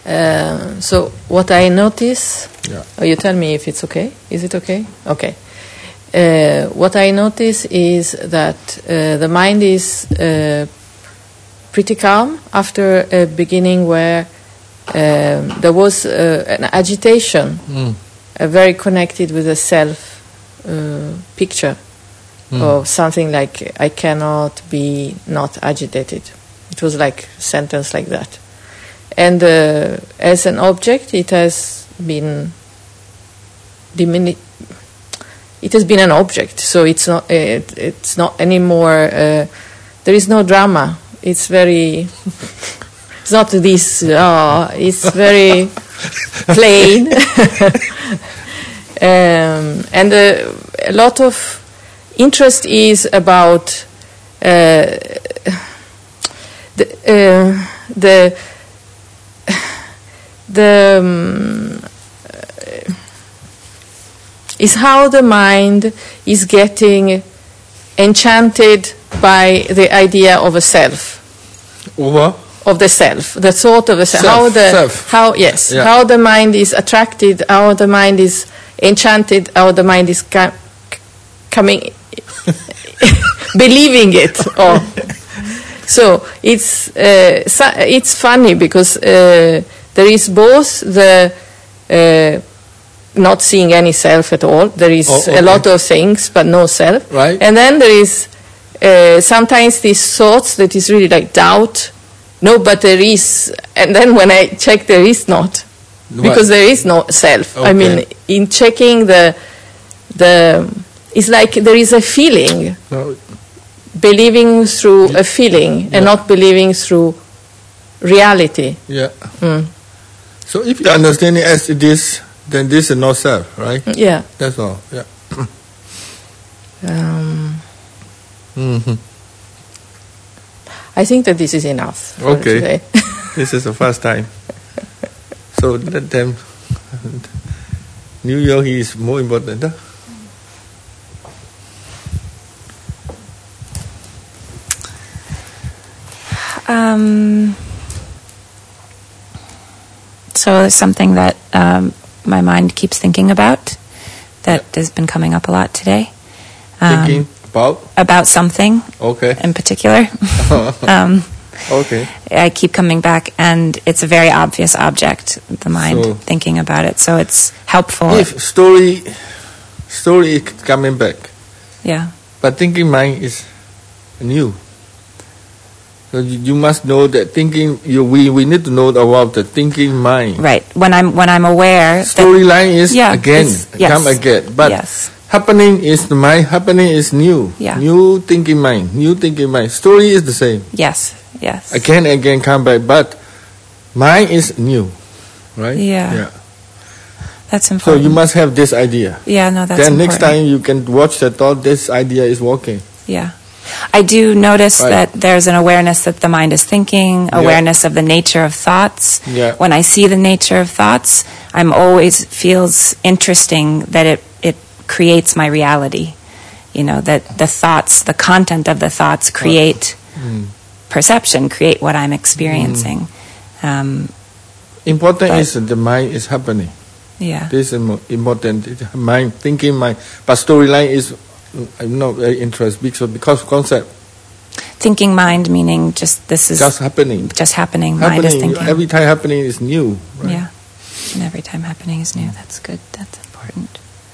So what I notice, Yeah. you tell me if it's okay. Is it okay? Okay. What I notice is that the mind is pretty calm after a beginning where there was an agitation, very connected with the self picture of something like, I cannot be not agitated. It was like a sentence like that. And as an object, it has been diminished. It has been an object, so it's not. It's not anymore. There is no drama. It's very. It's not this. It's very plain, and a lot of interest is about is how the mind is getting enchanted by the idea of a self. Over? Of the self, the thought of the self. Yeah. How the mind is attracted, how the mind is enchanted, how the mind is coming, believing it. So it's funny because there is both the not seeing any self at all. There is a lot of things, but no self. Right. And then there is sometimes these thoughts that is really like doubt. No, but there is. And then when I check, there is not. Because there is no self. Okay. I mean, in checking it's like there is a feeling. No. Believing through a feeling and not believing through reality. Yeah. So if you understand it as it is, then this is no self, right? Yeah. That's all. Yeah. I think that this is enough for Okay. today. This is the first time. So let them. New Yogi is more important. Huh? So there's something that my mind keeps thinking about that has been coming up a lot today. Thinking about something in particular. Okay. I keep coming back, and it's a very obvious object, the mind thinking about it. So it's helpful. If story is coming back. Yeah. But thinking mind is new. So you must know that thinking. We need to know about the thinking mind. Right. When I'm aware. Storyline is come again. But happening is the mind. Happening is new. Yeah. New thinking mind. New thinking mind. Story is the same. Yes. Again come back. But mind is new, right? Yeah. That's So important. you must have this idea. Yeah. No, that's then important. next time you can watch the thought. This idea is working. Yeah. I do notice that there's an awareness that the mind is thinking, awareness of the nature of thoughts. Yeah. When I see the nature of thoughts, always feels interesting that it creates my reality. You know, that the thoughts, the content of the thoughts create perception, create what I'm experiencing. Important is that the mind is happening. Yeah. This is important. Mind, thinking mind. But storyline is I'm not very interested because concept. Thinking mind meaning this is just happening. Just happening. Mind is thinking. Every time happening is new. Right? Yeah. And every time happening is new. That's good. That's important.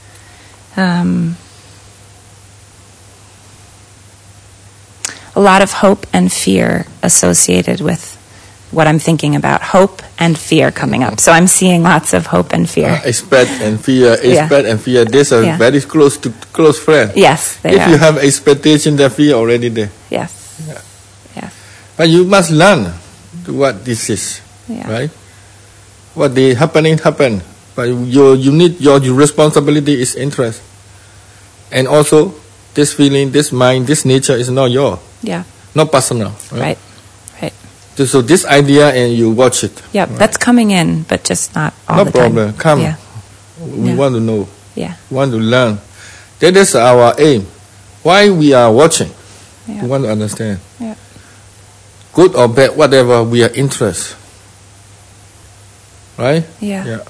A lot of hope and fear associated with what I'm thinking about. Hope and fear coming up. So I'm seeing lots of hope and fear. Expect and fear. And fear. These are very close friends. Yes, they if are. you have expectation, the fear already there. Yes. But you must learn what this is. Right? What the happening happen. But your responsibility is interest. And also this feeling, this mind, this nature is not yours. Yeah. Not personal. Right. So this idea and you watch it. Yeah, that's coming in, but just not all the time. No problem. Come. Yeah. We want to know. Yeah. We want to learn. That is our aim. Why we are watching. We want to understand. Yeah. Good or bad, whatever, we are interested. Right? Yeah.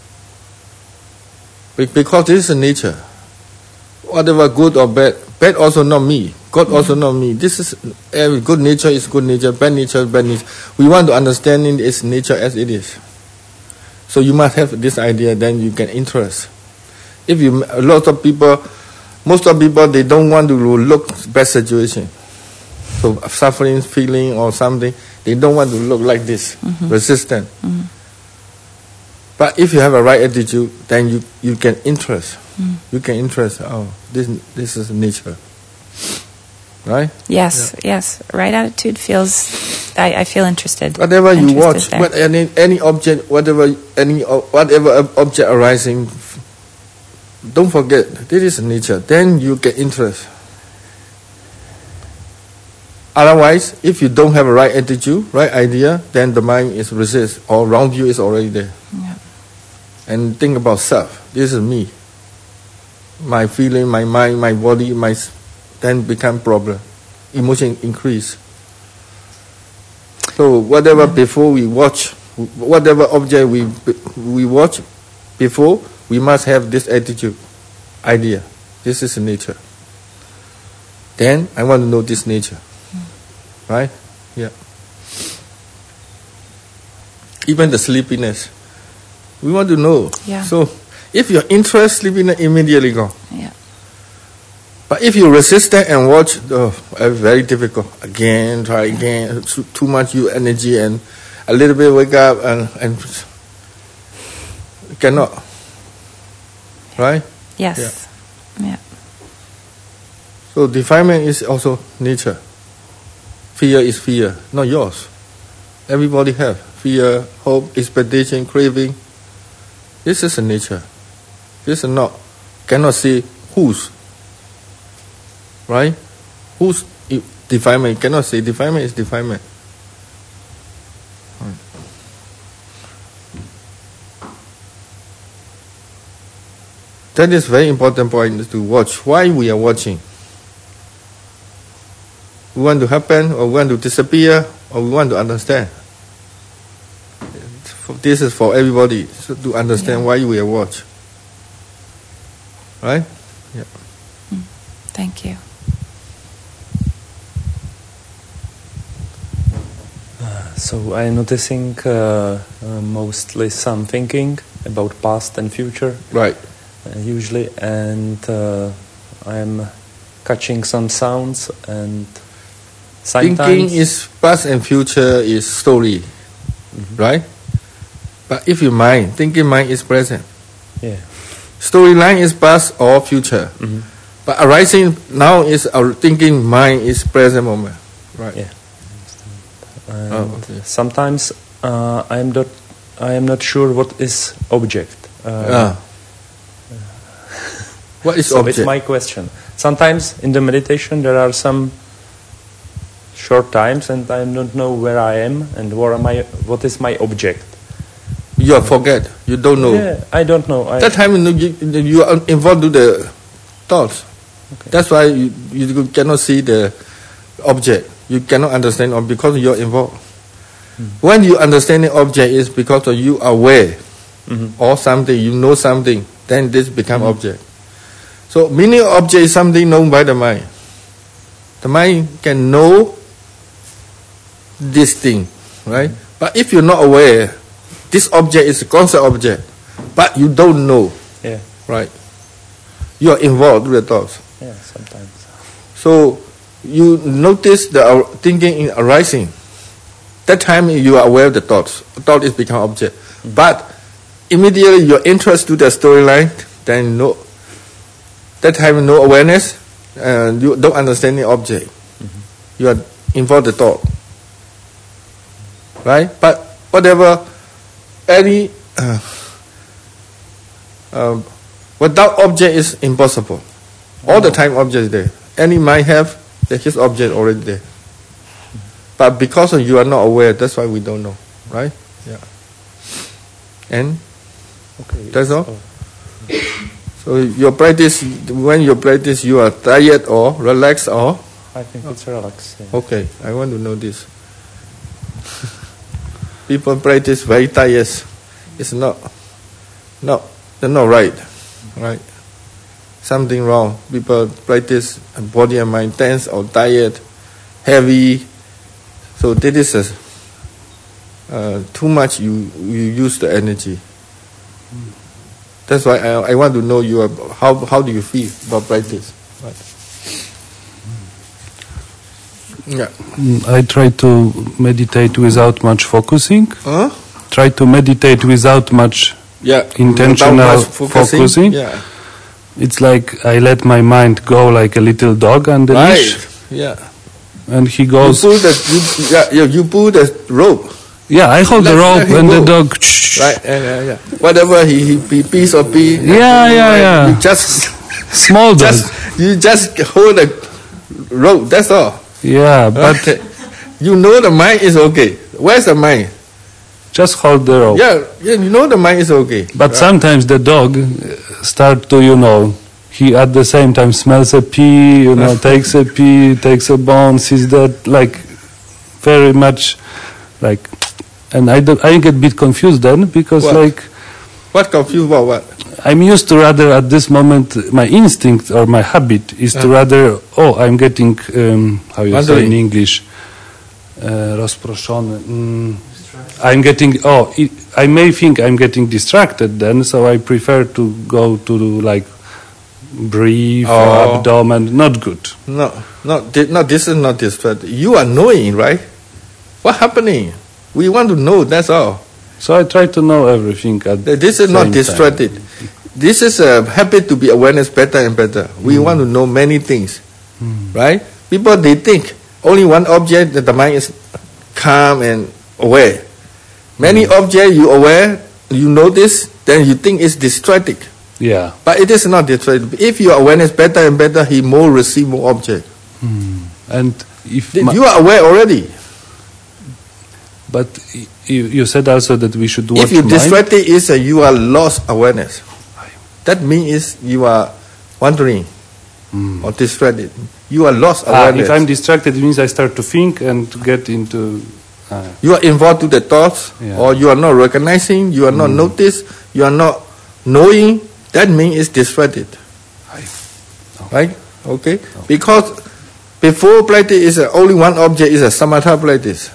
Because this is nature. Whatever good or bad, bad also not me. God also not me. This is good nature is good nature, bad nature is bad nature. We want to understand its nature as it is. So you must have this idea, then you can interest. If you most of people, they don't want to look bad situation. So suffering, feeling or something, they don't want to look like this, resistant. But if you have a right attitude, then you can interest. You can interest. Oh, this is nature, right? Yes. Right attitude feels. I feel interested. Whatever you watch, any object, whatever object arising, don't forget this is nature. Then you get interest. Otherwise, if you don't have a right attitude, right idea, then the mind is resist or wrong view is already there. Yeah. And think about self. This is me. My feeling, my mind, my body, then become problem. Emotion increase. So whatever before we watch, whatever object we watch before, we must have this attitude, idea. This is nature. Then I want to know this nature. Right? Yeah. Even the sleepiness, we want to know. Yeah. So if your interest, sleepiness immediately gone. Yeah. But if you resist that and watch, very difficult. Again, try again. Too much energy and a little bit wake up and cannot. Right? Yes. Yeah. So defilement is also nature. Fear is fear, not yours. Everybody have fear, hope, expectation, craving. This is a nature. This is not, cannot say whose. Right? Whose defilement? Cannot say defilement is defilement. That is very important point to watch. Why we are watching? We want to happen, or we want to disappear, or we want to understand. This is for everybody to understand why we are watch. Right? Yeah. Thank you. So I'm noticing mostly some thinking about past and future. Right. Usually, and I'm catching some sounds and sometimes thinking is past and future is story, right? But if you mind, thinking mind is present. Yeah. Storyline is past or future. But arising now is our thinking mind is present moment. Right. Yeah. And sometimes I am not sure what is object. What is so object? It's my question. Sometimes in the meditation there are some short times and I don't know where I am and what is my object. You forget. You don't know. Yeah, I don't know. That time you are involved with the thoughts. Okay. That's why you cannot see the object. You cannot understand because you are involved. When you understand the object is because you are aware or something, you know something, then this become object. So meaning object is something known by the mind. The mind can know this thing, right? But if you're not aware, this object is a concept object, but you don't know, right? You are involved with the thoughts. Yeah, sometimes. So you notice the thinking in arising. That time you are aware of the thoughts. Thought is become object. But immediately your interest to the storyline, then no. That time no awareness, you don't understand the object. You are involved in the thought. Right? But whatever, any without object is impossible. All the time object is there. Any mind have, his object already there. But because you are not aware, that's why we don't know. Right? Yeah. And that's all. So your practice, when you practice, you are tired or relaxed or? I think it's relaxed. Yeah. Okay, I want to know this. People practice very tired. it's not right. Right? Something wrong. People practice body and mind tense or tired, heavy. So this is too much. You use the energy. That's why I want to know how do you feel about practice? Right. Yeah. I try to meditate without much focusing. Huh? Try to meditate without much intentional focusing. Yeah. It's like I let my mind go like a little dog on the leash. Yeah. And he goes. You pull the rope. Yeah, I hold the rope and the dog. Right. Yeah. Whatever he pees or pee. Yeah. You just small dog. You just hold the rope. That's all. Yeah, but you know the mind is okay. Where's the mind? Just hold the rope. Yeah, you know the mind is okay. But sometimes the dog start to, he at the same time smells a pee, takes a pee, takes a bone, sees that like very much like, and I get a bit confused then because What confused about what? I'm used to rather at this moment, my instinct or my habit is to rather, I'm getting, how you say in English, rozproszony. I'm getting, I may think I'm getting distracted then, so I prefer to go to like breathe or abdomen, not good. No, this is not distracted. You are knowing, right? What's happening? We want to know, that's all. So I try to know everything at this is not distracted. Time. This is a habit to be awareness better and better. We want to know many things, right? People, they think only one object that the mind is calm and aware. Many objects you aware, you notice, then you think it's distracted. Yeah. But it is not distracted. If your awareness better and better, he more receive more object. And if you are aware already. But you said also that we should watch. If you distracted, is you are lost awareness. That means you are wandering or distracted. You are lost awareness. If I'm distracted, it means I start to think and get into. You are involved to the thoughts, or you are not recognizing. You are not noticed. You are not knowing. That means it's distracted. Right? Okay. Because before practice is only one object is a samatha practice.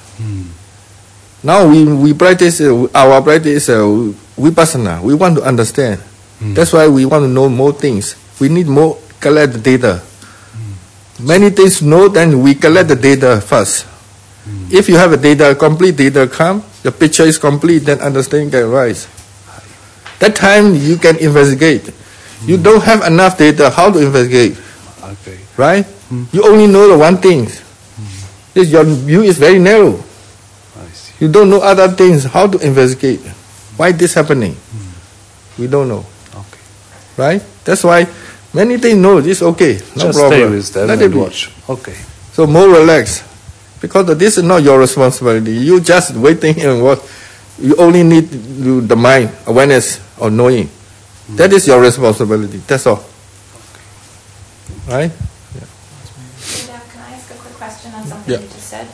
Now we practice, our practice is vipassana. We want to understand. That's why we want to know more things. We need more collect the data. Many things to know, then we collect the data first. If you have a data, complete data come, the picture is complete, then understanding can arise. That time you can investigate. You don't have enough data, how to investigate? Okay. Right? You only know the one thing. Your view is very narrow. You don't know other things, how to investigate. Why this happening? We don't know. Okay. Right? That's why many things know this okay. No Just problem. Stay with them and watch. Okay. So more relaxed. Because this is not your responsibility. You just waiting and what you only need the mind, awareness or knowing. That is your responsibility. That's all. Okay. Right? Can I ask a quick question on something you just said?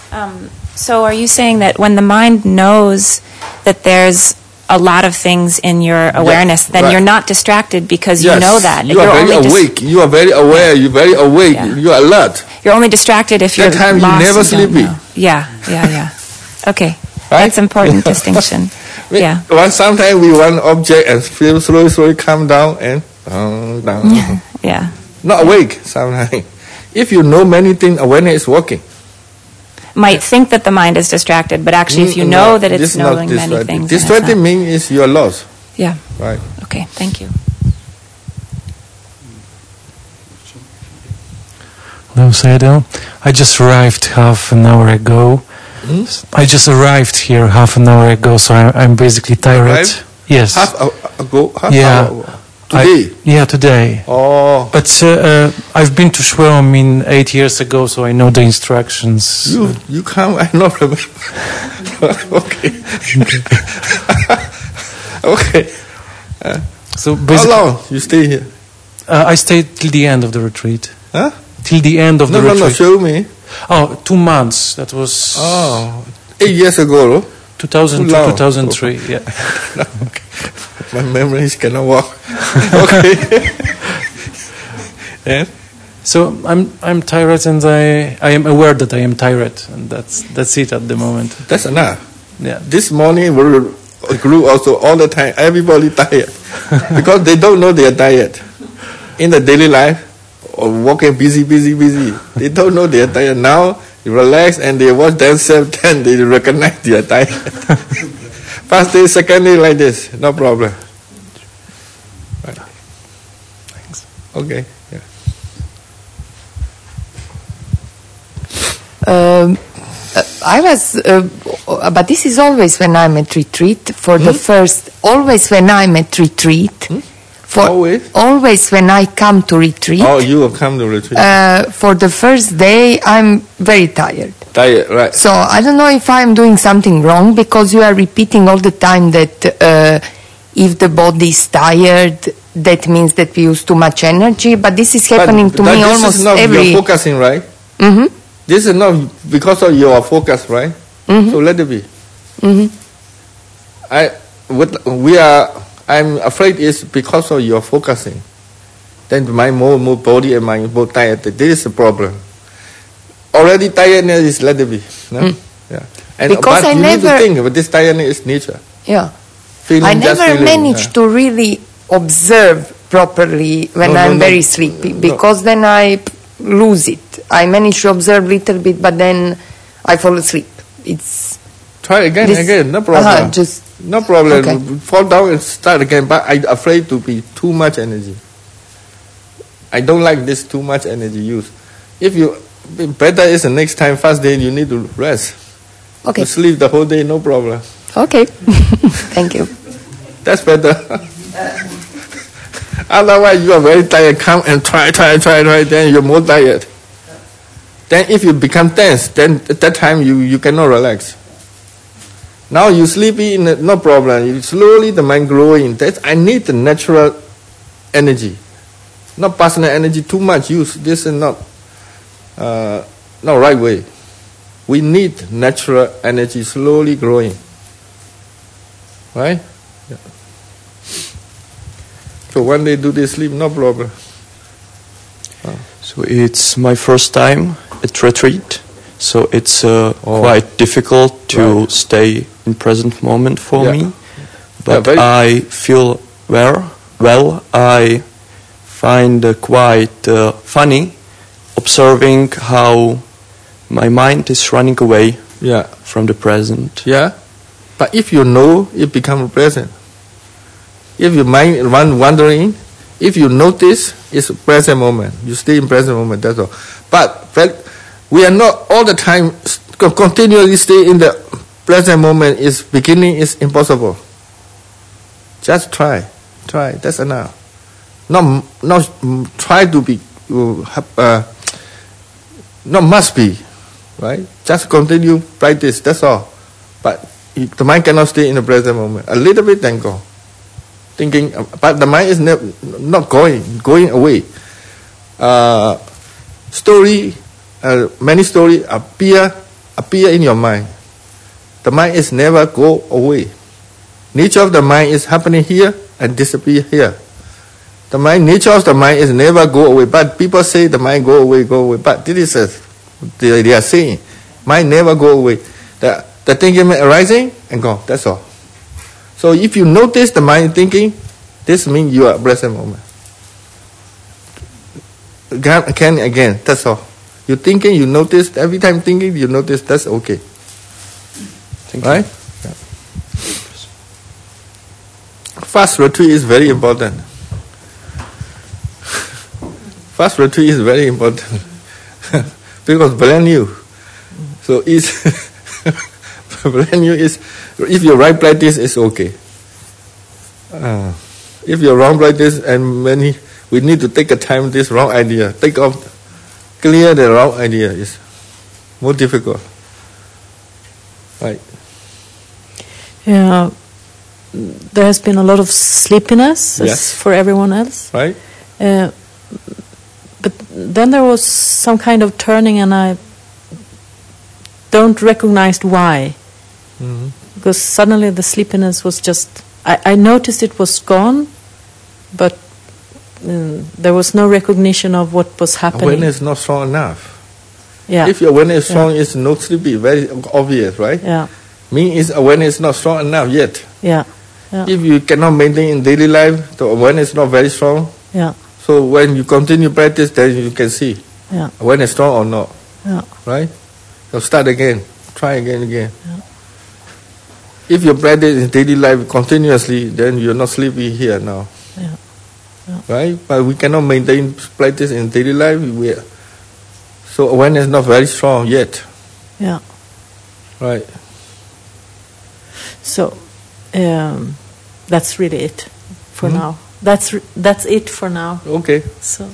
So are you saying that when the mind knows that there's a lot of things in your awareness, then you're not distracted because you know that? You are very awake. You are very aware. You're very awake. You are alert. You're only distracted if you're that time lost. You never sleepy. Yeah. Okay. Right? That's important distinction. Sometimes we want object and feel slowly come down and down. Yeah. Not awake sometimes. If you know many things, awareness is working. Might think that the mind is distracted, but actually if you know that it's knowing many things. Distracted means you're lost. Yeah. Right. Okay, thank you. Hello, Sayadaw. I just arrived half an hour ago. I just arrived here half an hour ago, so I'm basically tired. Arrived? Yes. Half hour? Today? Today. Oh. But I've been to Schwerin 8 years ago, so I know the instructions. You come, I not remember. Okay. Okay. So how long you stay here? I stayed till the end of the retreat. Huh? Till the end of the retreat. No, show me. 2 months. That was... 8 years ago. 2000 to 2003. Yeah. No, okay. My memories cannot work. Okay. Yeah. So I'm tired, and I am aware that I am tired, and that's it at the moment. That's enough. Yeah. This morning we grew also all the time. Everybody tired because they don't know they are tired in the daily life or walking busy. They don't know they are tired. Now they relax and they watch themselves. Then they recognize they are tired. First day, second day, like this, no problem. Right. Thanks. Okay. Yeah. I was, but this is always when I'm at retreat. For the first, always when I'm at retreat. For always when I come to retreat. Oh, you have come to retreat. For the first day, I'm very tired. Tired, right? So I don't know if I'm doing something wrong, because you are repeating all the time that if the body is tired, that means that we use too much energy. But this is happening to me almost is not every. You're focusing, right? Mm-hmm. This is not because of your focus, right? Mm-hmm. So let it be. Mm-hmm. I'm afraid it's because of your focusing. Then my more body and mind more tired. This is the problem. Already tiredness is let it be. No? Yeah. And Because but I you never need to think, but this tiredness is nature. Yeah. Feeling, I never managed to really observe properly when I'm very sleepy, because then I lose it. I manage to observe a little bit, but then I fall asleep. It's try again, no problem. No problem. Okay. Fall down and start again, but I'm afraid to be too much energy. I don't like this too much energy use. If you better is the next time, first day you need to rest. Okay. You sleep the whole day, no problem. Okay. Thank you. That's better. Otherwise, you are very tired. Come and try. Then you're more tired. Then, if you become tense, then at that time you cannot relax. Now you sleepy, no problem. You slowly the mind growing. I need the natural energy, not personal energy. Too much use. This is not right way. We need natural energy slowly growing. Right? Yeah. So one day do they sleep, no problem. So it's my first time at retreat, so it's quite difficult to stay in present moment for me. But I feel well. I find quite funny observing how my mind is running away from the present. Yeah, but if you know, it becomes present. If your mind wandering, if you notice, it's present moment. You stay in present moment, that's all. But we are not all the time continually stay in the present moment. Beginning is impossible. Just try. That's enough. Not try to be. Not must be, right? Just continue practice. That's all. But the mind cannot stay in the present moment. A little bit, then go. Thinking, but the mind is not going away. Many stories appear in your mind. The mind is never go away. Nature of the mind is happening here and disappear here. Nature of the mind is never go away. But people say the mind go away. But this is they are saying, mind never go away. The thinking arising and go. That's all. So if you notice the mind thinking, this means you are present moment. Again, that's all. You're thinking, you notice, every time thinking, you notice, that's okay. Thank right? you. Yeah. Fast retreat is very important. Fast retreat is very important. Because brand new. So it's brand new is, if you right practice, it's okay. If you're wrong practice, and we need to take a time this wrong idea. Clear the wrong idea is more difficult. Right. Yeah. There has been a lot of sleepiness as for everyone else. Right. But then there was some kind of turning, and I don't recognize why. Mm-hmm. because suddenly the sleepiness was just, I noticed it was gone, but there was no recognition of what was happening. Awareness is not strong enough. Yeah. If your awareness is strong, it's no sleepy, very obvious, right? Yeah. Is awareness not strong enough yet. Yeah. Yeah. If you cannot maintain in daily life, the awareness is not very strong. Yeah. So when you continue practice, then you can see awareness strong or not. Yeah. Right? So start again. Try again. Yeah. If you practice in daily life continuously, then you're not sleepy here now. Yeah. Yeah. Right? But we cannot maintain practice in daily life. So awareness is not very strong yet. Yeah. Right. So that's really it for now. That's it for now. Okay. So.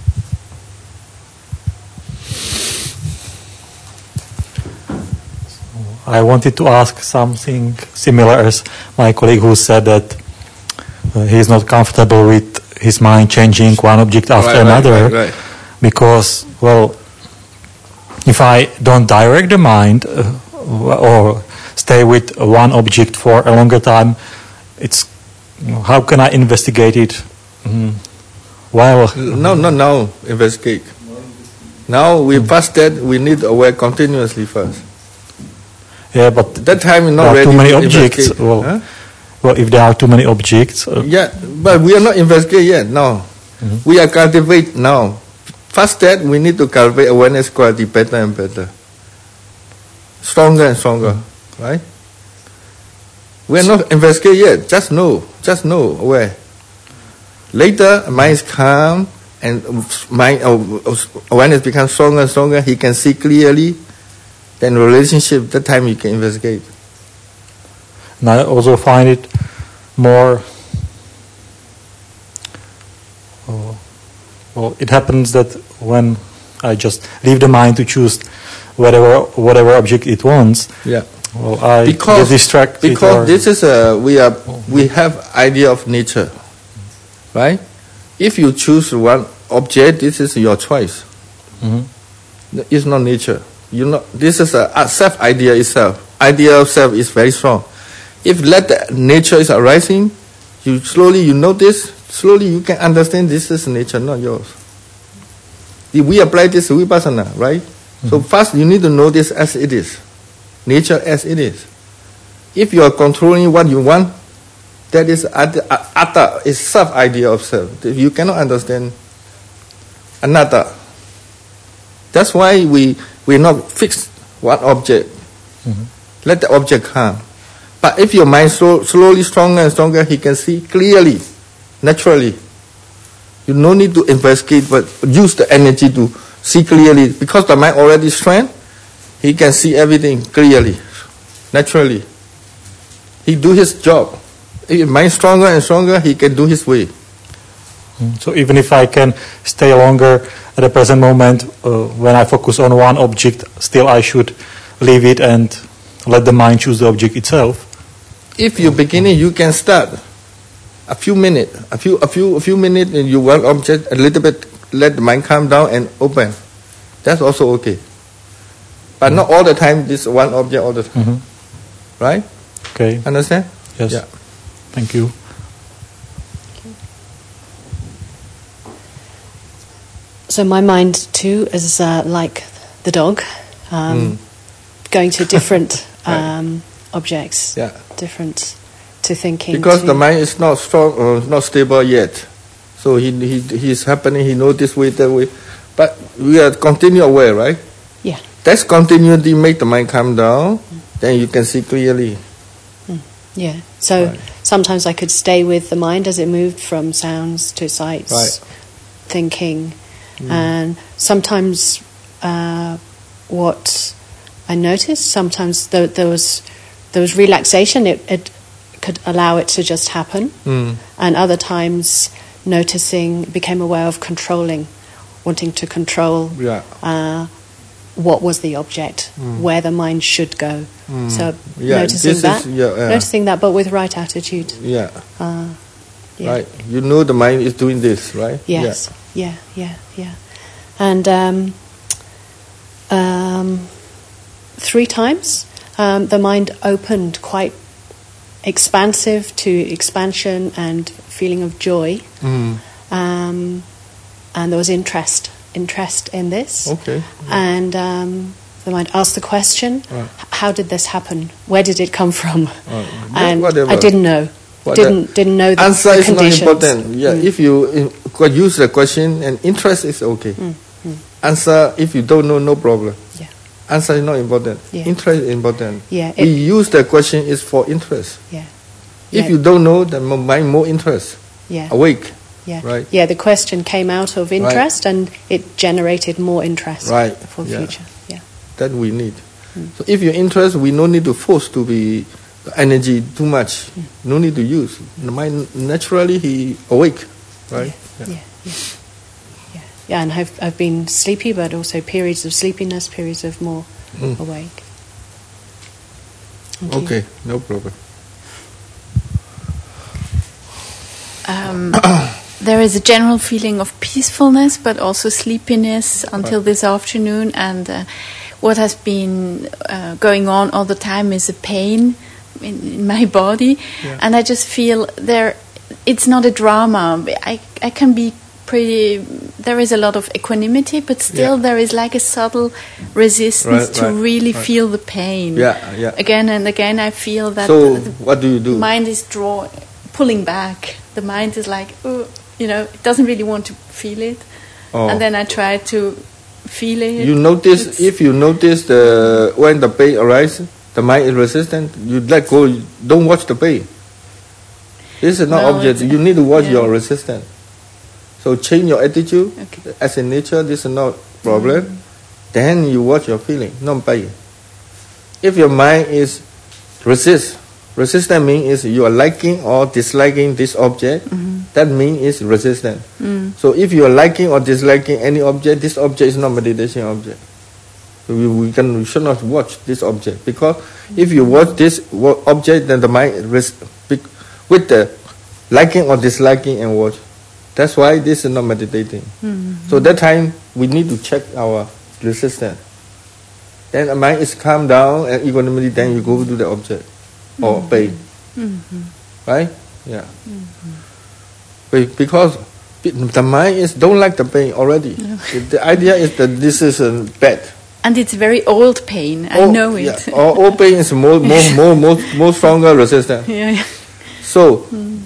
I wanted to ask something similar as my colleague who said that he is not comfortable with his mind changing one object after another. Right. Because, well, if I don't direct the mind or stay with one object for a longer time, it's how can I investigate it? Well, no, investigate. Now we fasted, we need aware continuously first. Yeah, but that time is not ready. Too many objects. Well, if there are too many objects. Yeah, but we are not investigate yet. No, we are cultivate now. Fasted, we need to cultivate awareness quality better and better, stronger and stronger, right? We are not investigate yet. Just know, aware. Later, mind is calm and mind awareness becomes stronger and stronger. He can see clearly. Then relationship, that time you can investigate. And I also find it more. Well, it happens that when I just leave the mind to choose whatever object it wants. Yeah. Well, I get distracted. Because this is we have idea of nature, right? If you choose one object, this is your choice. It's not nature. This is a self idea itself. Idea of self is very strong. If let the nature is arising, you notice, slowly you can understand this is nature, not yours. We apply this to vipassana, right? So first you need to know this as it is. Nature as it is. If you are controlling what you want, that is atta, is self idea of self. You cannot understand anatta. That's why we not fix one object. Let the object come. But if your mind slowly stronger and stronger, he can see clearly, naturally. You no need to investigate, but use the energy to see clearly. Because the mind already strong, he can see everything clearly, naturally. He do his job. If mind stronger and stronger, he can do his way. So even if I can stay longer at the present moment, when I focus on one object, still I should leave it and let the mind choose the object itself. If you're beginning, you can start a few minutes, a few minutes, and you one object a little bit, let the mind calm down and open. That's also okay. But not all the time. This one object all the time, right? Okay. Understand? Yes. Yeah. Thank you. So my mind too is like the dog, going to different objects, different to thinking. Because the mind is not strong or not stable yet, so he's happening. He knows this way, that way, but we are continue aware, right? Yeah. That's continuity make the mind calm down. Then you can see clearly. Yeah. So sometimes I could stay with the mind as it moved from sounds to sights, thinking. And sometimes what I noticed, sometimes there was relaxation, it could allow it to just happen. And other times became aware of controlling, wanting to control what was the object, where the mind should go. So noticing that, but with right attitude. Right. You know the mind is doing this, right? Yes. Yeah. And 3 times the mind opened quite expansive to expansion and feeling of joy. And there was interest in this. Okay. And the mind asked the question, how did this happen? Where did it come from? And whatever. I didn't know. Didn't know the answer is conditions. not important. Yeah, if you could use the question and interest is okay. Answer, if you don't know, no problem. Yeah. Answer is not important. Yeah. Interest is important. Yeah, we use the question is for interest. Yeah. If you don't know, then mind more interest. Yeah. Awake. Yeah. Right. Yeah, the question came out of interest and it generated more interest for the future. Yeah. That we need. So if you're interested, we no need to force to be energy too much. No need to use. The mind naturally he awake. Right? Yeah, and I've been sleepy, but also periods of sleepiness, periods of more awake. Okay, no problem. There is a general feeling of peacefulness, but also sleepiness until this afternoon. And what has been going on all the time is a pain in my body, and I just feel it's not a drama. I can be pretty. There is a lot of equanimity, but still there is like a subtle resistance to really feel the pain. Again and again, I feel that. So what do you do? The mind is pulling back. The mind is like, it doesn't really want to feel it, and then I try to feel it. You notice if you notice when the pain arises, the mind is resistant. You let go. Don't watch the pain. This is not object. You need to watch your resistance. So change your attitude. Okay. As in nature, this is not problem. Then you watch your feeling, not pain. If your mind is resistant means you are liking or disliking this object. That means it's resistant. So if you are liking or disliking any object, this object is not meditation object. So we should not watch this object, because if you watch this object, then the mind with the liking or disliking and watch. That's why this is not meditating. So that time we need to check our resistance. Then the mind is calm down and equanimity. Then you go to the object or pain, right? Yeah. Because the mind don't like the pain already. The idea is that this is bad. And it's very old pain. I know it. Yeah. Old pain is more stronger resistance. So.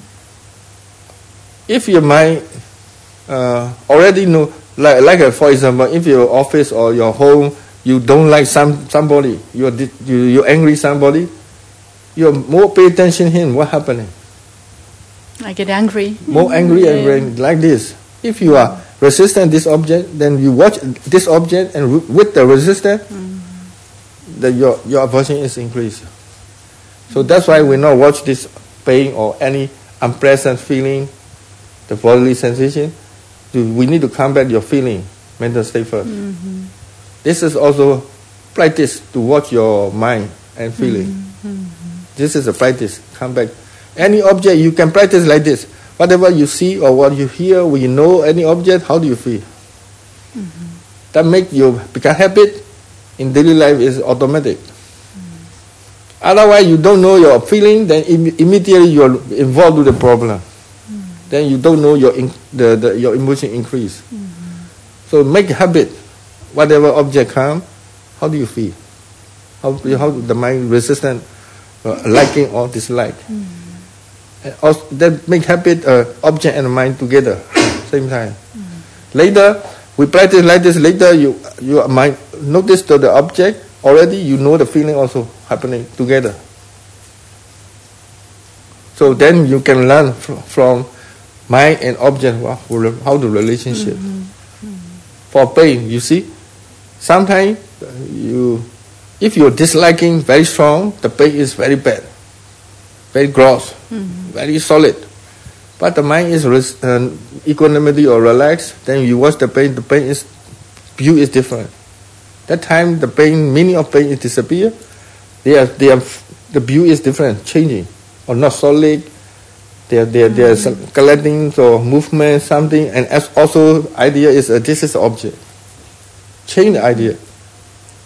If your mind already know, like for example, if your office or your home, you don't like somebody, you're angry somebody, you more pay attention to him. What happening? I get angry. More angry and like this. If you are resistant this object, then you watch this object, and with the resistance, your aversion is increased. So that's why we not watch this pain or any unpleasant feeling. The bodily sensation, we need to come back your feeling, mental state first. This is also practice to watch your mind and feeling. This is a practice. Come back. Any object you can practice like this. Whatever you see or what you hear, when you know any object, how do you feel? That make you become habit. In daily life is automatic. Otherwise, you don't know your feeling, then immediately you are involved with the problem. Then you don't know your emotion increase. So make a habit. Whatever object come, how do you feel? How the mind resistant, liking or dislike. Also, that make habit object and mind together, same time. Later we practice like this. Later you might notice to the object already. You know the feeling also happening together. So then you can learn from mind and object, how the relationship. For pain, you see, sometimes if you're disliking very strong, the pain is very bad, very gross, very solid. But the mind is equanimity or relaxed, then you watch the pain view is different. That time the meaning of pain is disappear. The view is different, changing, or not solid. There are some collecting or movement, something, and also idea is this is the object. Change the idea.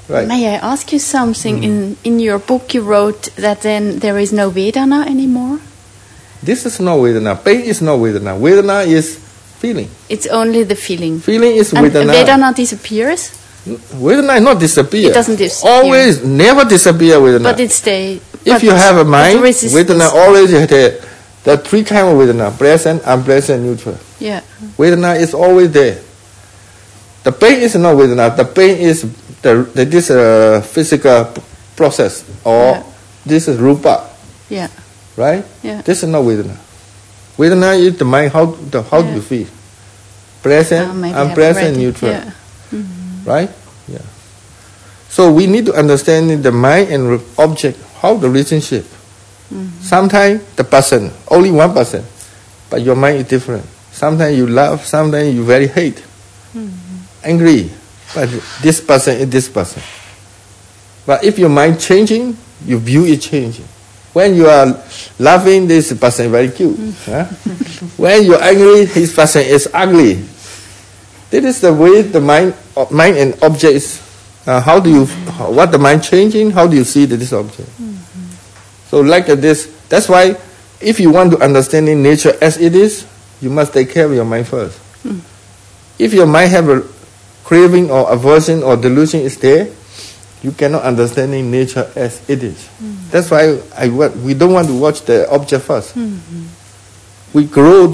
Right. May I ask you something? In your book you wrote that then there is no Vedana anymore? This is not Vedana. Pain is not Vedana. Vedana is feeling. It's only the feeling. Feeling is and Vedana. Vedana disappears? Vedana not disappear. It doesn't disappear. Always, never disappear Vedana. But it stays. If you have a mind, Vedana always there. There are three kinds of Vedana: present, unpleasant, neutral. Yeah. Vedana is always there. The pain is not Vedana. The pain is this physical process, or this is rupa. Yeah. Right? Yeah. This is not Vedana. Vedana is the mind. How do you feel? Present, unpleasant, neutral. Yeah. Mm-hmm. Right? Yeah. So we need to understand the mind and object, how the relationship. Mm-hmm. Sometimes the person, only one person, but your mind is different. Sometimes you love, sometimes you very hate, angry, but this person is this person. But if your mind changing, your view is changing. When you are laughing, this person is very cute. Huh? When you are angry, this person is ugly. This is the way the mind and object is. What the mind changing? How do you see this object? So like this, that's why if you want to understand nature as it is, you must take care of your mind first. If your mind have a craving or aversion or delusion is there, you cannot understand nature as it is. That's why we don't want to watch the object first. We grow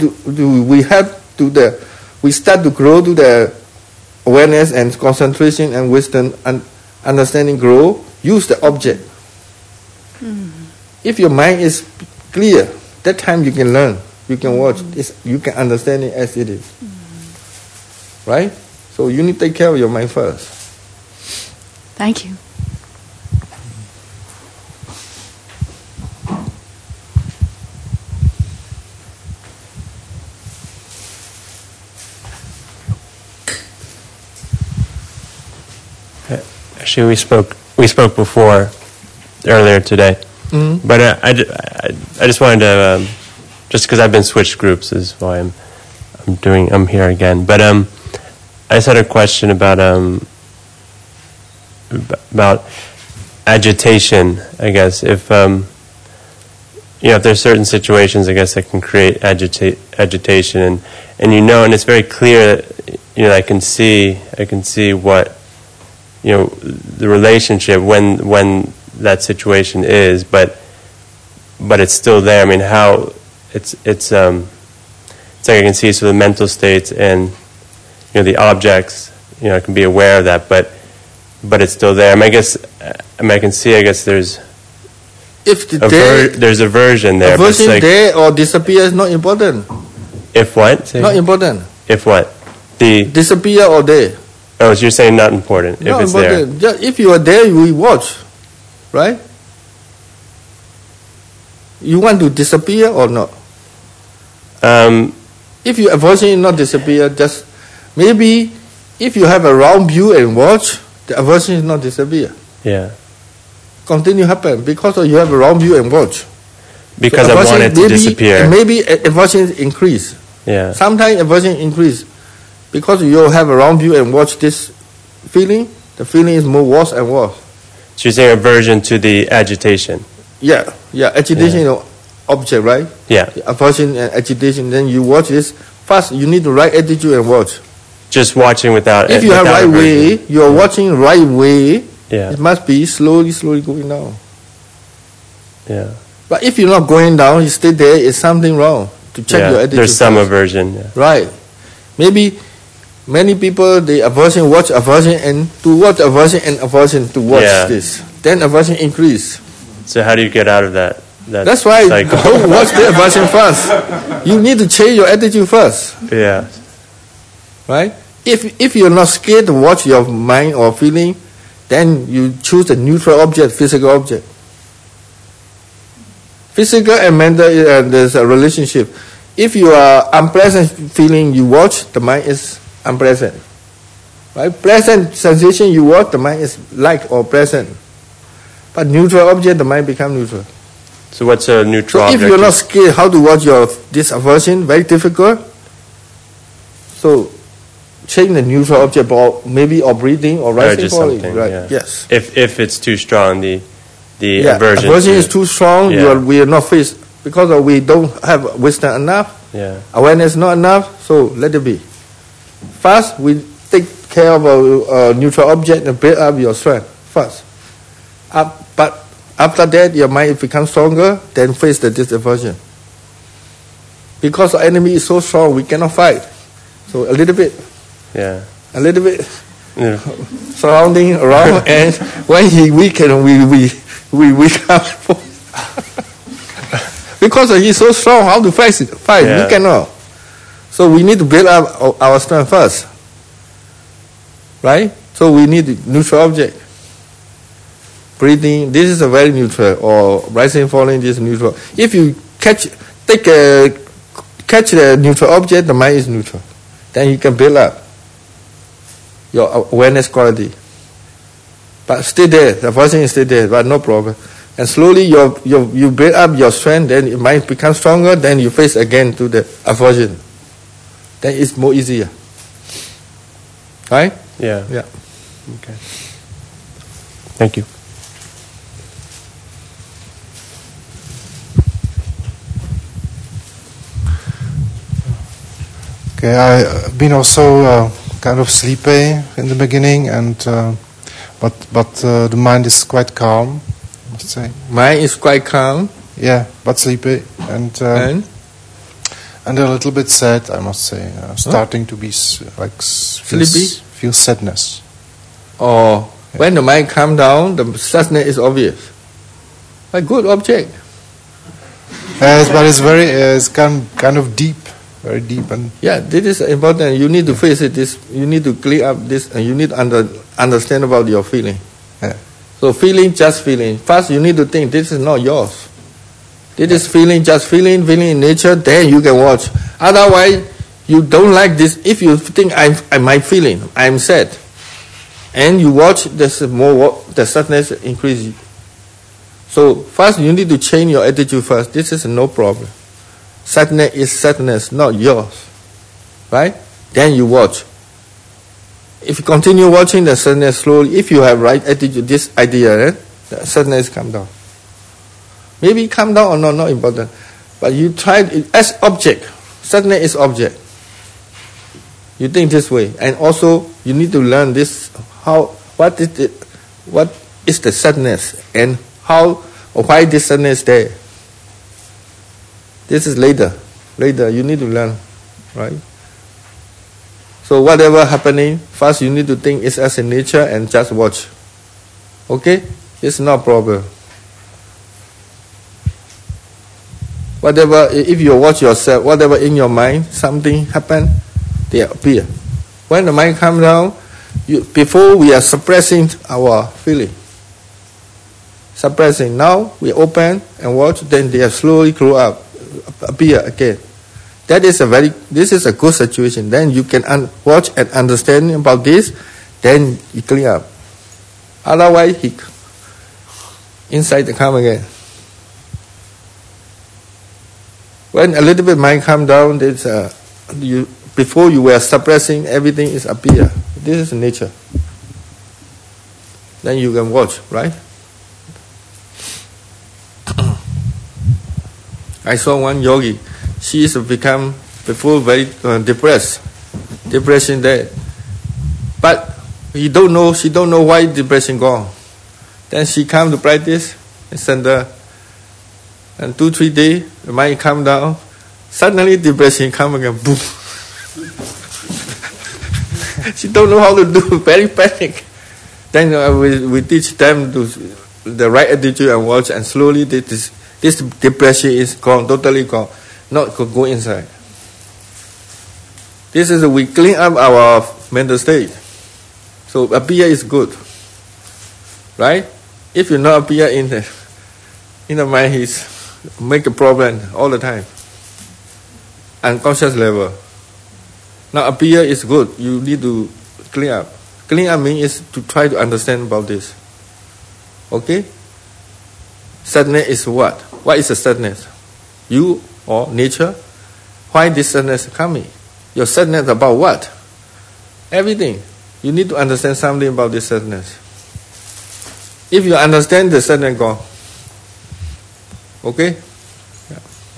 we start to grow to the awareness and concentration and wisdom and understanding grow, use the object. If your mind is clear, that time you can learn, you can watch, you can understand it as it is. Right? So you need to take care of your mind first. Thank you. Actually, we spoke before earlier today, but I just wanted to just because I've been switched groups is why I'm here again. But I just had a question about agitation. I guess if if there's certain situations, I guess that can create agitation, and and it's very clear that I can see what. The relationship when that situation is, but it's still there. I mean, how it's like I can see the mental states and the objects. I can be aware of that, but it's still there. I can see. I guess there's there's aversion there. Aversion there or disappear is not important. If what? Not important. If what? Disappear or there. Oh, so you're saying not important if it's important. there. Just if you are there, we watch, right? You want to disappear or not? If your aversion is not disappear, just maybe if you have a round view and watch, the aversion is not disappear. Yeah. Continue happen because you have a round view and watch. Because so I want it to disappear. Maybe aversion increase. Yeah. Sometimes aversion increase. Because you have a round view and watch this feeling, the feeling is more worse and worse. So you're saying aversion to the agitation? Yeah, agitation is an object, right? Yeah. Aversion and agitation, then you watch this. First, you need the right attitude and watch. Just watching without If you have right way, you are watching right way, it must be slowly going down. Yeah. But if you're not going down, you stay there, it's something wrong. To check your attitude. There's some aversion. Yeah. Right. Maybe many people, they watch aversion and to watch aversion and aversion to watch this. Then aversion increase. So how do you get out of that That's why cycle? Don't watch the aversion first. You need to change your attitude first. Yeah. Right? If you're not scared to watch your mind or feeling, then you choose a neutral object, physical object. Physical and mental, there's a relationship. If you are unpleasant feeling, you watch, the mind is unpleasant. Right? Pleasant sensation, you watch, the mind is like or pleasant. But neutral object, the mind becomes neutral. So what's a neutral object? If you're not scared how to watch this aversion, very difficult. So change the neutral object, or maybe or breathing or rising, falling. Right? Yeah. Yes. If it's too strong, the aversion is too strong. Yeah. We are not faced because we don't have wisdom enough. Yeah. Awareness not enough. So let it be. First, we take care of a neutral object and build up your strength first. But after that, your mind becomes stronger. Then face the disaversion. Because the enemy is so strong, we cannot fight. So a little bit. Yeah. A little bit. Yeah. Surrounding around, and when he weaken, we come. Because he's so strong, how to fight? Yeah. We cannot. So we need to build up our strength first, right? So we need neutral object. Breathing, this is a very neutral, or rising, falling, this is neutral. If you catch the neutral object, the mind is neutral. Then you can build up your awareness quality. But still there, the person is still there, but no problem. And slowly you build up your strength, then it might become stronger, then you face again to the aversion. Then it's more easier. Right? Yeah. Yeah. Okay. Thank you. Okay, I've been also kind of sleepy in the beginning, and but the mind is quite calm, I must say. Mind is quite calm. Yeah, but sleepy and a little bit sad, I must say. Starting to be sleepy, feel sadness. Or when the mind calms down, the sadness is obvious. A good object. But it's very it's kind of deep. Very deep and this is important. You need to face it. You need to clear up this, and you need to understand about your feeling. Yeah. So feeling, just feeling. First, you need to think this is not yours. This is feeling, just feeling in nature. Then you can watch. Otherwise, you don't like this. If you think my feeling, I'm sad, and you watch, there's more. The sadness increases. So first, you need to change your attitude first. This is no problem. Sadness is sadness, not yours. Right? Then you watch. If you continue watching the sadness slowly, if you have right attitude, this idea, the sadness come down. Maybe come down or not important. But you try it as object. Sadness is object. You think this way. And also, you need to learn this, what is the sadness, and why this sadness is there. This is later. Later, you need to learn, right? So whatever happening, first you need to think it's as in nature and just watch. Okay? It's not a problem. Whatever, if you watch yourself, whatever in your mind, something happen, they appear. When the mind comes down, before we are suppressing our feeling. Suppressing. Now we open and watch, then they slowly grow up. Appear again. This is a good situation. Then you can watch and understand about this, then you clear up. Otherwise, inside come again. When a little bit mind come down, before you were suppressing, everything is appear. This is nature. Then you can watch, right? I saw one yogi. She is become before very depressed. Depression there. But she don't know why depression gone. Then she come to practice in center. And 2-3 days, the mind come down. Suddenly depression come again. Boom. She don't know how to do. Very panic. Then we teach them to the right attitude and watch, and slowly this depression is gone, totally gone, not go inside. This is we clean up our mental state. So appear is good, right? If you not appear in the mind, he's make a problem all the time. Unconscious level. Now appear is good. You need to clean up. Clean up means is to try to understand about this. Okay? Sadness is what? What is a sadness? You or nature? Why this sadness coming? Your sadness about what? Everything. You need to understand something about this sadness. If you understand the sadness, gone. Okay? Yeah.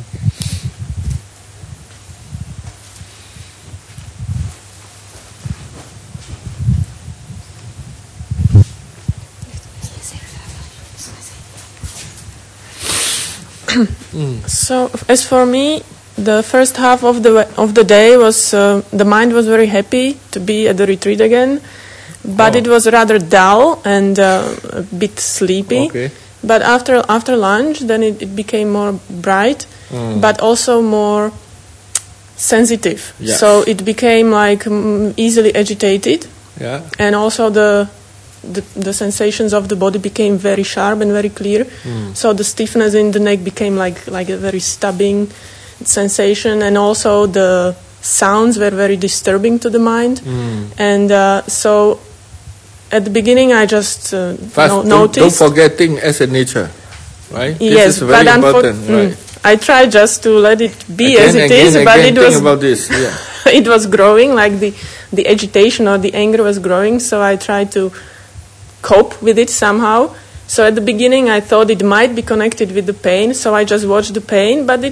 So, as for me, the first half of the day was the mind was very happy to be at the retreat again, but it was rather dull and a bit sleepy. Okay. But after lunch, then it became more bright, but also more sensitive. Yes. So it became like easily agitated, and also the sensations of the body became very sharp and very clear. So the stiffness in the neck became like a very stabbing sensation, and also the sounds were very disturbing to the mind. And so at the beginning I just noticed. Don't forget things as a nature, right? Yes, this is very but important, right? I tried just to let it be as it is, but it was about this. Yeah. it was growing, like the agitation or the anger was growing, so I tried to cope with it somehow. So at the beginning I thought it might be connected with the pain, so I just watched the pain, but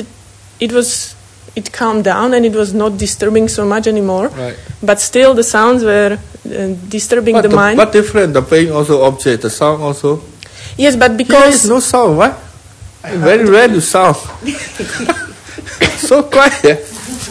it calmed down and it was not disturbing so much anymore. Right. But still the sounds were disturbing the mind. But different, the pain also object, the sound also. Yes, but because there is no sound, what? Very rare to sound. So quiet.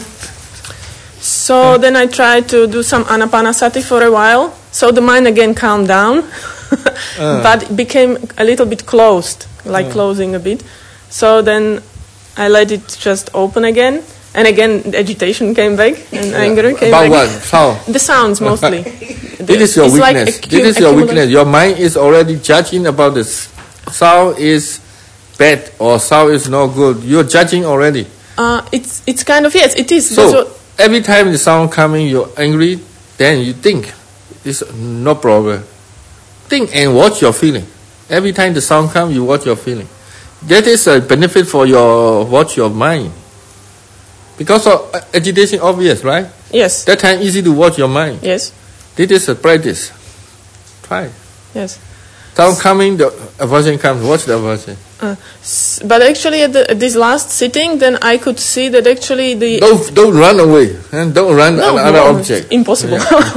So then I tried to do some anapanasati for a while. So the mind again calmed down, but it became a little bit closed, like closing a bit. So then I let it just open again, and again the agitation came back and anger came back. About what? Sound? The sounds mostly. This is your weakness. Like this is your weakness. Your mind is already judging about this. Sound is bad or sound is not good. You're judging already. It's kind of, yes, it is. So every time the sound coming, you're angry, then you think. It's no problem. Think and watch your feeling. Every time the sound comes, you watch your feeling. That is a benefit for watch your mind. Because of agitation, obvious, right? Yes. That time easy to watch your mind. Yes. This is a practice. Try. Yes. Sound coming, the aversion comes. Watch the aversion. But actually, at this last sitting, then I could see that actually the don't run away and don't run another object. Impossible.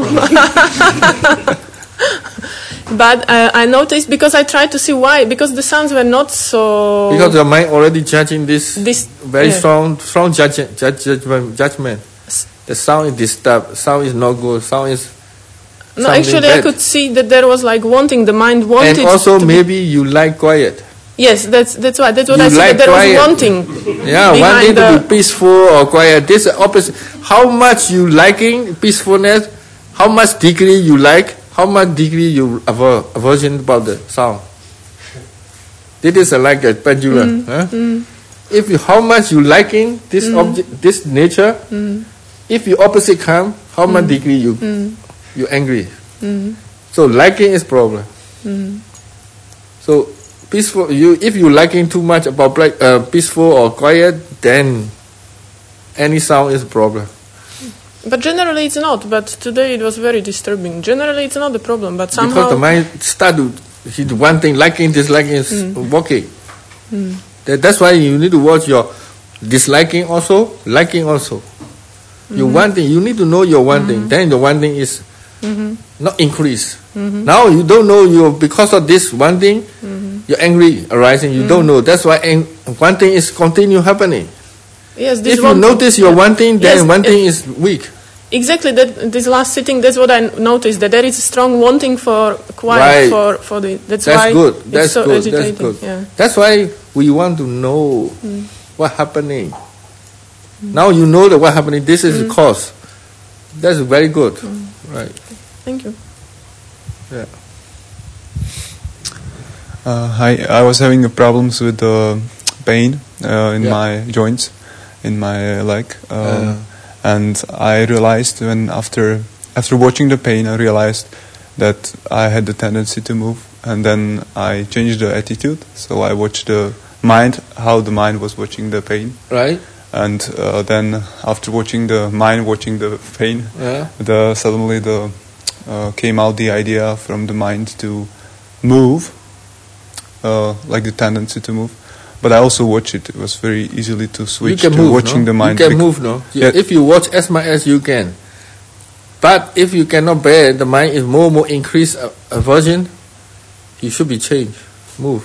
But I noticed, because I tried to see why, because the sounds were not so. Because your mind already judging this very strong judgment. The sound is disturbed. Sound is not good. Sound is. No, actually, bad. I could see that there was like wanting. The mind wanted. And also maybe you like quiet. Yes, that's why. That's what you I said. Like there quiet. was wanting. Yeah, wanting to be peaceful or quiet. This is opposite. How much you liking peacefulness? How much degree you like? How much degree you aversion about the sound? This is like a pendulum. If you how much you liking this object, this nature. If you opposite come, how much degree you angry? So liking is problem. So peaceful. If you liking too much about peaceful or quiet, then any sound is a problem. But generally it's not. But today it was very disturbing. Generally it's not the problem. But somehow because the mind start to one thing liking, disliking is working. That's why you need to watch your disliking also, liking also. Your one thing, you need to know your one thing. Then the one thing is not increase. Now you don't know because of this one thing, you're angry arising. You don't know. That's why one thing is continue happening. Yes, if you notice your one thing, then one thing is weak. Exactly. This last sitting, that's what I noticed. That there is a strong wanting for quiet. Right. For the. That's why good. That's so good. agitating. That's good. Yeah. That's why we want to know what's happening. Now you know that what happening. This is the cause. That's very good. Right. Thank you. Yeah. I was having problems with pain in my joints, in my leg, and I realized after watching the pain, I realized that I had the tendency to move, and then I changed the attitude. So I watched the mind, how the mind was watching the pain. Right. and then after watching the pain, suddenly came out the idea from the mind to move, like the tendency to move. But I also watch it. It was very easily to switch to watching the mind. You can move, no? Yeah. If you watch as much as you can. But if you cannot bear, the mind is more increased aversion, you should be changed. Move.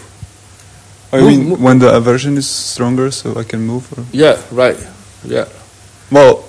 I mean, when the aversion is stronger, so I can move? Or? Yeah, right. Yeah. Well,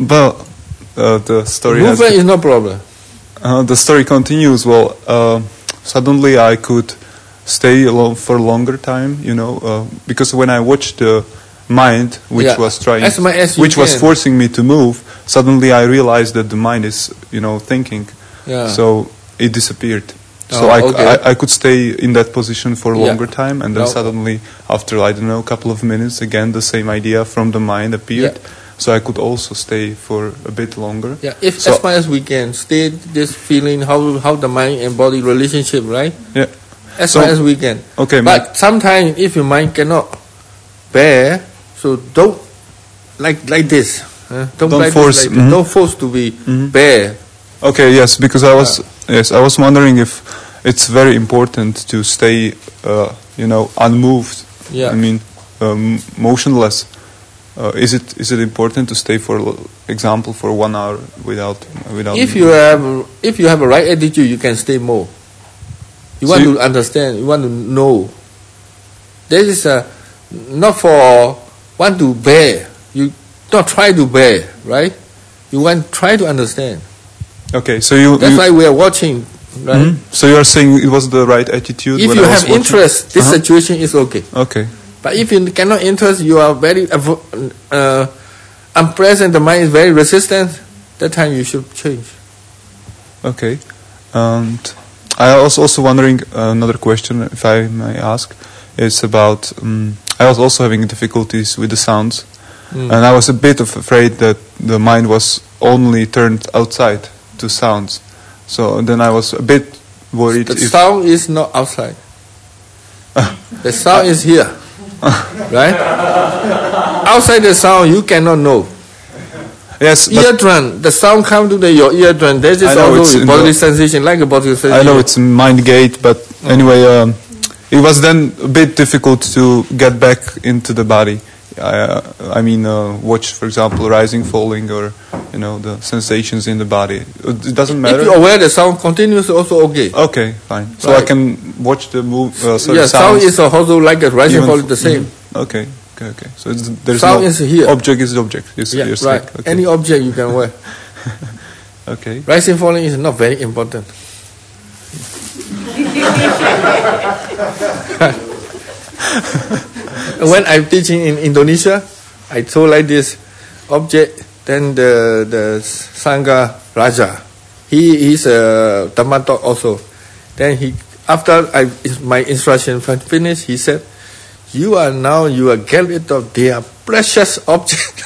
the story movement is no problem. The story continues. Well, suddenly I could stay alone for a longer time, because when I watched the mind, which was trying, which was forcing me to move, suddenly I realized that the mind is, thinking. Yeah. So it disappeared. So I could stay in that position for a longer time, and then suddenly, after a couple of minutes, again the same idea from the mind appeared. Yeah. So I could also stay for a bit longer. Yeah, as much as we can, stay this feeling how the mind and body relationship, right? Yeah. As much as we can. Okay. But sometimes if your mind cannot bear, so don't like this. Don't force. Don't force to be bear. Okay. Yes, because I was wondering if it's very important to stay, unmoved. Yeah. I mean, motionless. Is it important to stay, for example, for 1 hour without? If you have a right attitude, you can stay more. You want to understand. You want to know. This is not for want to bear. You don't try to bear, right? You want try to understand. Okay, so that's why we are watching, right? Mm-hmm. So you are saying it was the right attitude. If you have interest, this situation is okay. Okay. But if you cannot interest, you are very unpleasant. The mind is very resistant. That time you should change. Okay, and I was also wondering, another question, if I may ask, is about, I was also having difficulties with the sounds, and I was a bit afraid that the mind was only turned outside to sounds. So then I was a bit worried. The sound is not outside. The sound is here, right? Outside the sound, you cannot know. Yes, eardrum, the sound comes to your eardrum. That is also bodily sensation, like a bodily sensation. I know it's mind gate, but anyway, it was then a bit difficult to get back into the body. Watch, for example, rising, falling, or the sensations in the body. It doesn't matter. If you're aware the sound continues, also okay. Okay, fine. So I can watch the move. Sound is also like a rising, falling, the same. Okay. So there's sound is here. Object is object. Right. Okay. Any object you can wear. Okay. Rising, falling is not very important. When I'm teaching in Indonesia, I told like this object. Then the Sangha Raja, he is a Dhamma talk also. Then after my instruction finished, he said, "You are gathered of their precious object."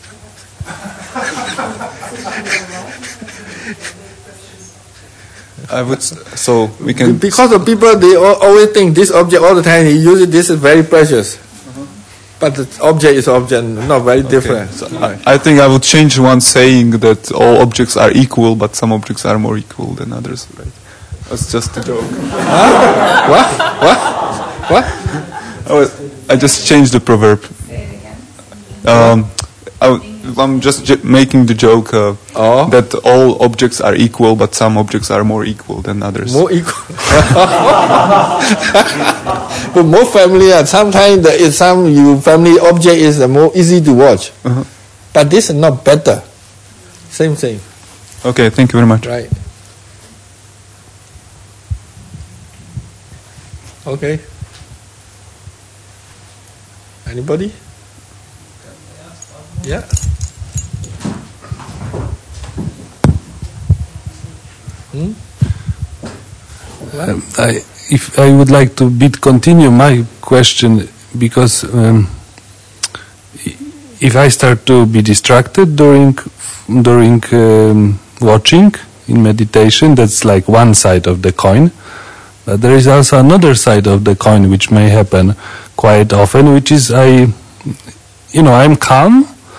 We can, because the people, they always think this object all the time. He uses this is very precious, but the object is object, not very different. So I think I would change one saying that all objects are equal, but some objects are more equal than others. Right? That's just a joke. What? I just changed the proverb. I'm just making the joke that all objects are equal, but some objects are more equal than others. More equal. But more familiar. Sometimes family object is more easy to watch. But this is not better. Same thing. Okay, thank you very much. Right. Okay. Anybody? Yeah. If I would like to continue my question, because if I start to be distracted during watching in meditation, that's like one side of the coin. But there is also another side of the coin which may happen quite often, which is I'm calm,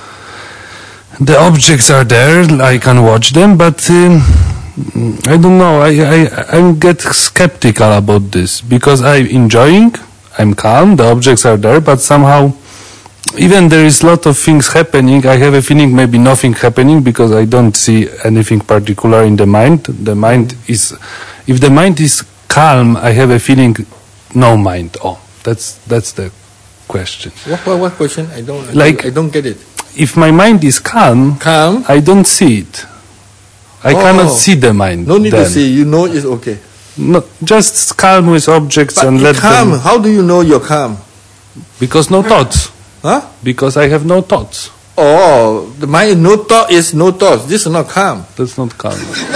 the objects are there, I can watch them, but I don't know, I get skeptical about this, because I'm enjoying, I'm calm, the objects are there, but somehow, even there is a lot of things happening, I have a feeling maybe nothing happening, because I don't see anything particular in the mind. The mind is, if the mind is calm, I have a feeling no mind. Oh, that's the question. What question? I don't get it. If my mind is calm, I don't see it. I cannot see the mind. No need to see. You know it's okay. No, just calm with objects and let calm. them. How do you know you're calm? Because no thoughts. Huh? Because I have no thoughts. Oh, the mind no thought is no thoughts. This is not calm. That's not calm.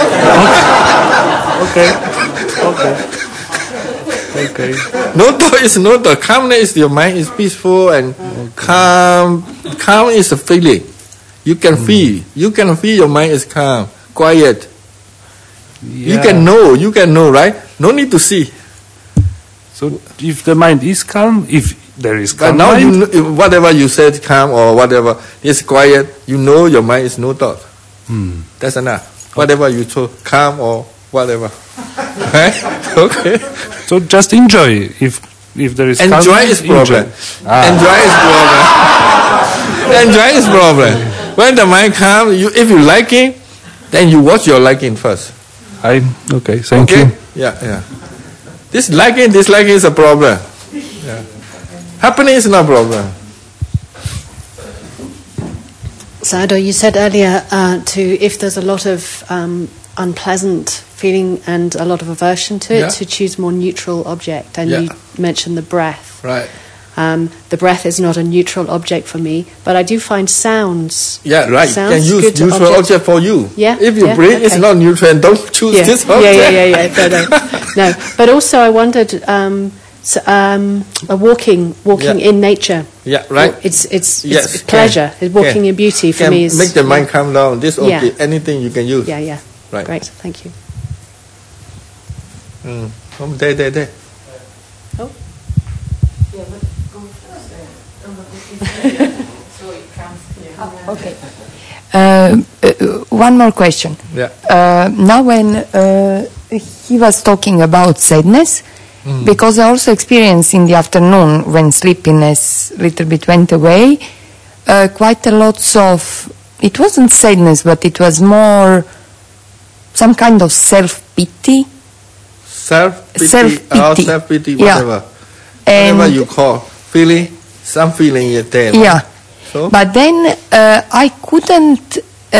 Okay. No thought is no thought. Calmness is your mind is peaceful and calm. Calm is a feeling. You can feel. You can feel your mind is calm, quiet. Yeah. You can know, right? No need to see. So if the mind is calm, if there is calm but now mind, you know, whatever you said calm or whatever is quiet, you know your mind is no thought. That's enough. Whatever you told, calm or whatever. Right? Okay. So just enjoy. If there is enjoy calm, is problem. Enjoy is problem. Enjoy is problem. When the mind calm, if you like it, then you watch your liking first. Thank you. Yeah. This liking, disliking is a problem. Yeah. Happening is not a problem. Sayadaw, you said earlier if there's a lot of unpleasant feeling and a lot of aversion to it, to choose more neutral object, and you mentioned the breath. Right. The breath is not a neutral object for me, but I do find sounds. Yeah, right. Sounds can use neutral object for you. Yeah. If you breathe, it's not neutral, and don't choose this object. Yeah. No, but also I wondered, walking in nature. Yeah, right. It's pleasure. Walking in beauty for me is make the mind calm down. This object, anything you can use. Yeah. Right. Great. Thank you. There. Oh. Okay. One more question. Yeah. Now when he was talking about sadness, because I also experienced in the afternoon when sleepiness a little bit went away, quite a lot of, it wasn't sadness, but it was more some kind of self-pity. Self-pity, whatever. And whatever you call feeling, some feeling is there. Yeah. So? But then I couldn't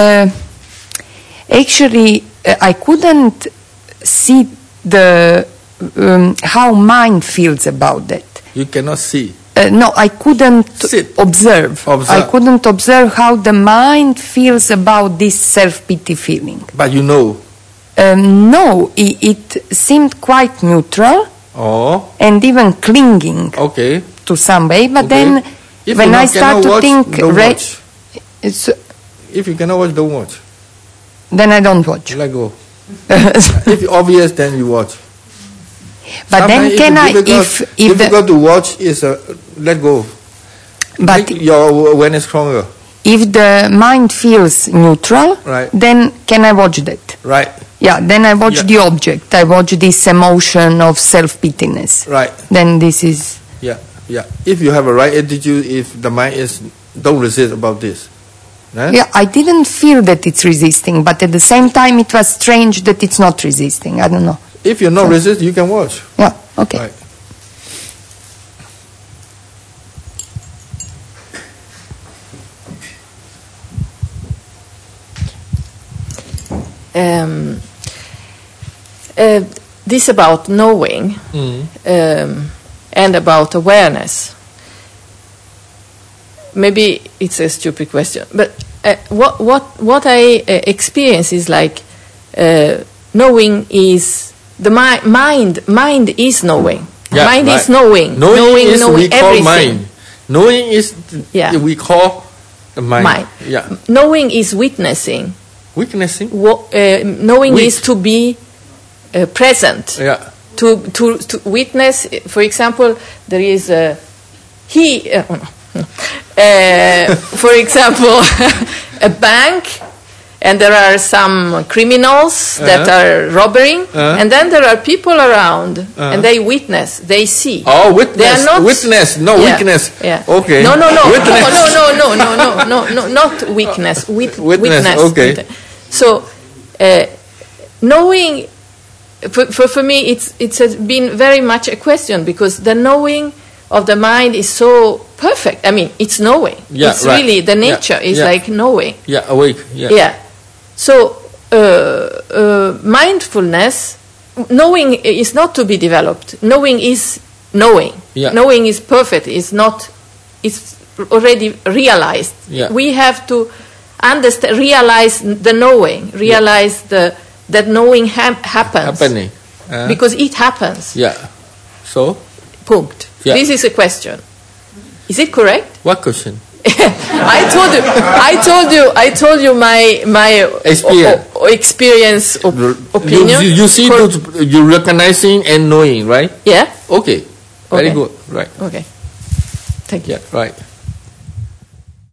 I couldn't see the how mind feels about that. You cannot see. No, I couldn't observe. I couldn't observe how the mind feels about this self-pity feeling. But you know. No, it seemed quite neutral. Oh. And even clinging. Okay. To some way, but then when I start to think, if you cannot watch, don't watch. Then I don't watch. Let go. If it's obvious, then you watch. But sometimes then if difficult to watch is let go. But make your awareness stronger. If the mind feels neutral, right, then can I watch that? Right. Yeah, then I watch the object. I watch this emotion of self-pityness. Right. Then this is. Yeah. If you have a right attitude, if the mind is, don't resist about this. Yeah, I didn't feel that it's resisting, but at the same time it was strange that it's not resisting. I don't know. If you're not resisting, you can watch. Yeah, okay. Right. This about knowing and about awareness. Maybe it's a stupid question, but what I experience is like knowing is the mind is knowing. Yeah, mind right. is knowing. Knowing is we call everything. mind. Knowing is we call the mind. Yeah. Knowing is witnessing. Witnessing. Knowing is to be present. Yeah. To witness. For example, there is for example, a bank, and there are some criminals that are robbing, and then there are people around, and they witness, they see. Oh, witness! They are not witness, no weakness. Yeah. Okay. No, Witness. no, not weakness. Witness. Okay. So, knowing, for me, it has been very much a question, because the knowing of the mind is so perfect. I mean, it's knowing. Yeah, it's really the nature is like knowing. Yeah, awake. Yeah. Yeah. So mindfulness, knowing is not to be developed. Knowing is knowing. Yeah. Knowing is perfect. It's not. It's already realized. Yeah. We have to understand, realize the knowing, realize that knowing happens. Happening. Because it happens. Yeah. So. Punkt. Yeah. This is a question. Is it correct? What question? I told you my experience opinion. You see, you're recognizing and knowing, right? Yeah. Okay. Very good. Right. Okay. Thank you. Yeah. Right.